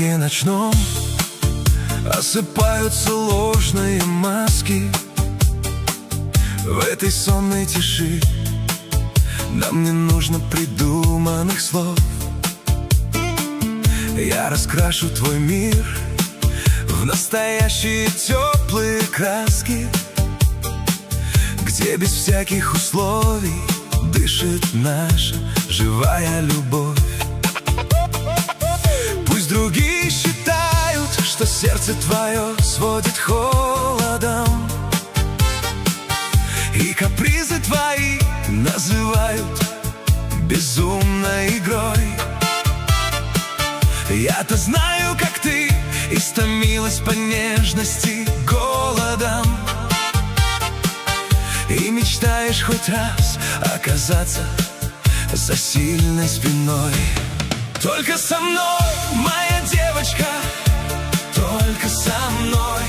полумраке ночном осыпаются ложные маски. В этой сонной тиши нам не нужно придуманных слов. Я раскрашу твой мир в настоящие теплые краски, где без всяких условий дышит наша живая любовь. Пусть другие считают, что сердце твое сводит холодом, и капризы твои называют безумной игрой. Я-то знаю, как ты истомилась по нежности голодом, и мечтаешь хоть раз оказаться за сильной спиной. Только со мной, моя девочка, только со мной.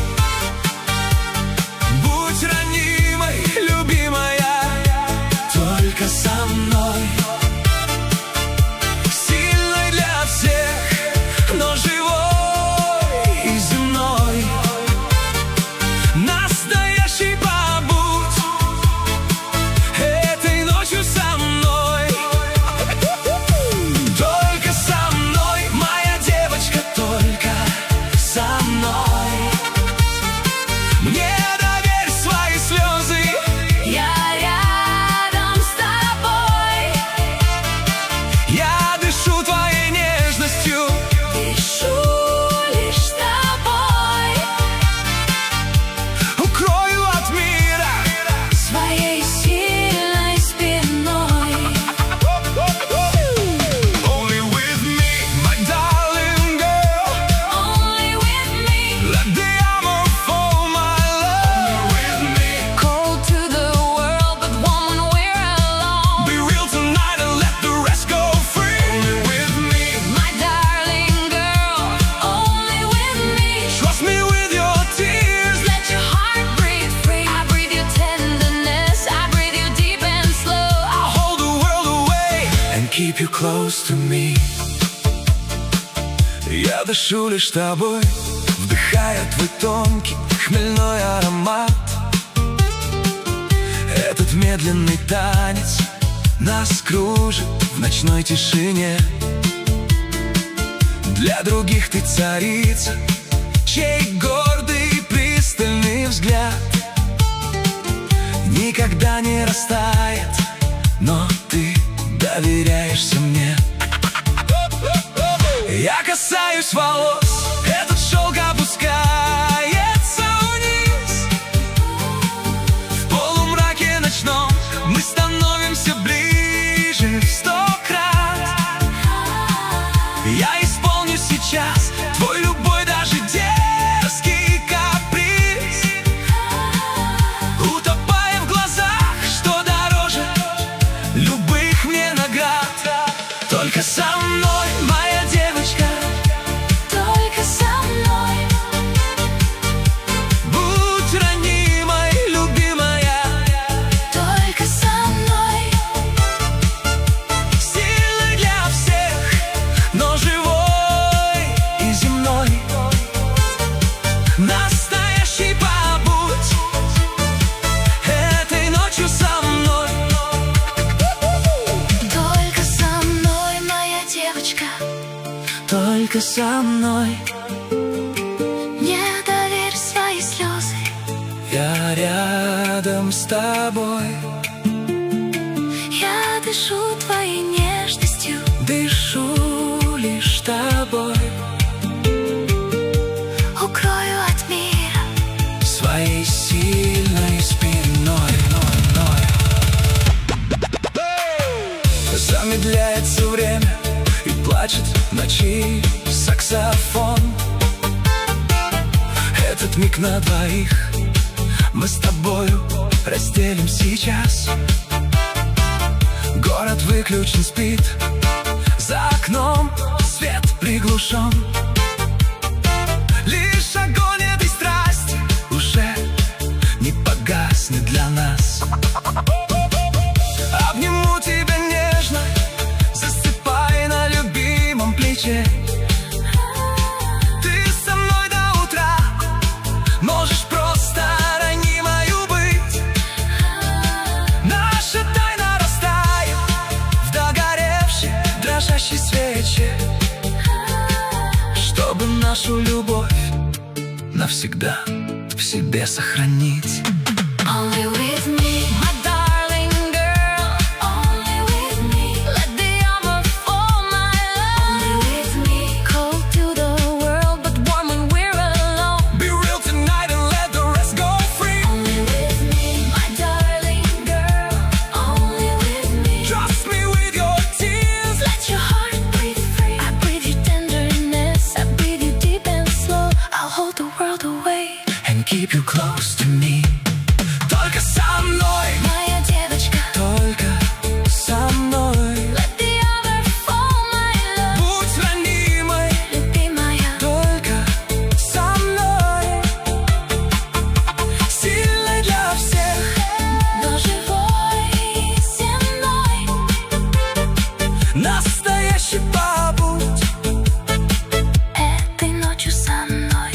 Будь ранимой, любимая, только со мной. Сильной для всех, но живой и земной. Настоящий побудь этой ночью со мной. Только со мной, моя девочка, только со мной. Мне доверь свои слезы, Я рядом с тобой. я дышу твоей нежностью, Дышу лишь с тобой. укрою от мира. Своей сильной спиной. Only with me, my darling girl. Only with me. Let the armor fall, my love. With me, Cold to the world, but warm when we're alone. be real tonight and let the rest go free. Only with me, My darling girl. Only with me. trust me with your tears. Let your heart breathe free. I breathe your tenderness. I breathe you deep and slow. I'll hold the world away and keep you close to me. Я дышу лишь тобой, вдыхая твой тонкий хмельной аромат. Этот медленный танец нас кружит в ночной тишине. Для других ты царица, чей гордый пристальный взгляд никогда не растает, но ты доверяешься мне. Я касаюсь волос, этот шелк опускается вниз. В полумраке ночном мы становимся ближе в 100 крат. Я исполню сейчас твой любой, даже дерзкий каприз, утопая в глазах, что дороже любых мне наград. Только со мной, моя девочка, Только со мной. будь ранимой, любимая, Только со мной. сильной для всех, но живой и земной. Настоящий побудь этой ночью со мной. Только со мной, моя девочка. Только со мной. Мне доверь свои слезы. Я рядом с тобой, Я дышу твоей нежностью. дышу лишь тобой. Укрою от мира. Своей сильной спиной. Замедляется время и плачет в ночи саксофон. Этот миг на двоих мы с тобою разделим сейчас. Город выключен, спит, за окном свет приглушен. Лишь огонь этой страсти уже не погаснет для нас. Обниму тебя нежно, засыпай на любимом плече. нашу любовь навсегда в себе сохранить. Only with me, my darling girl. Only with me. Let the armor fall, my love. Only with me. Cold to the world, but warm when we're alone. Be real tonight and let the rest go free. Only with me, my darling girl. Only with me. Trust me with your tears. Let your heart breathe free. I breathe your tenderness. I breathe you deep and slow. I'll hold the world away And keep you close to me. Только со мной, моя девочка. только со мной. Let the armor fall, my love. Будь ранимой, Любимая, только со мной. Сильной для всех, но живой земной. настоящий побудь Этой ночью со мной.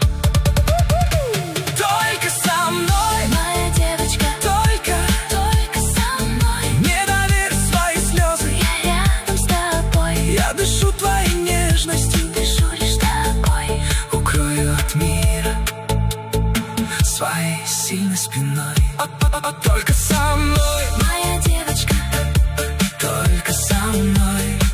только со мной, Моя девочка, только только со мной. не доверь свои слезы. Я рядом с тобой. Я дышу твоей нежностью, Дышу лишь тобой. укрою от мира своей сильной спиной. Только со мной, Моя девочка, только со мной.